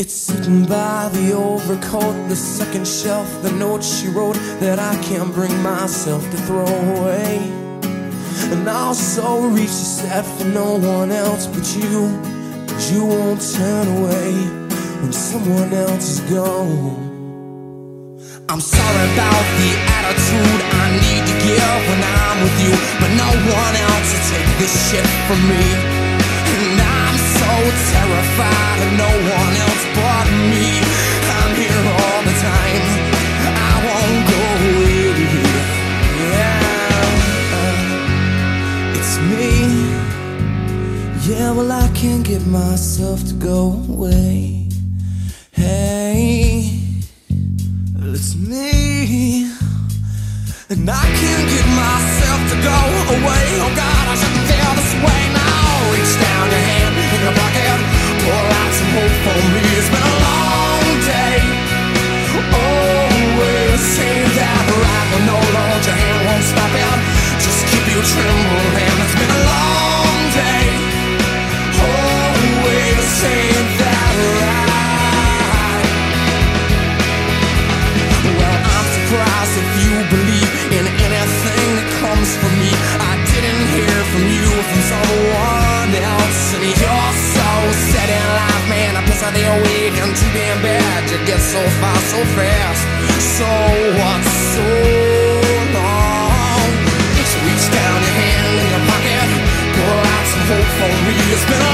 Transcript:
It's sitting by the overcoat, the second shelf, the note she wrote that I can't bring myself to throw away. And I also reach the set for no one else but you, 'cause you won't turn away when someone else is gone. I'm sorry about the attitude I need to give when I'm with you, but no one else will take this shit from me. And I'm so terrified of no one else but me. I'm here all the time, I won't go away. Yeah, it's me. Yeah, well I can't get myself to go away. Hey, it's me. And I can't get myself to go away. Oh God, I shouldn't feel this way now. Reach down your hand in your pocket, pour out some hope for me. It's been a long day. Always say that right when no load, your hand won't stop it. Just keep you trembling. It's been a long day. Always say that right. Well, I'm surprised if you believe in anything that comes from me. I didn't hear from you, from someone else. And you're so set in life, man. I guess they're waiting to be in bed. You get so far so fast. So what's so long? Just reach down your hand in your pocket, pull out some hope for me. It's been a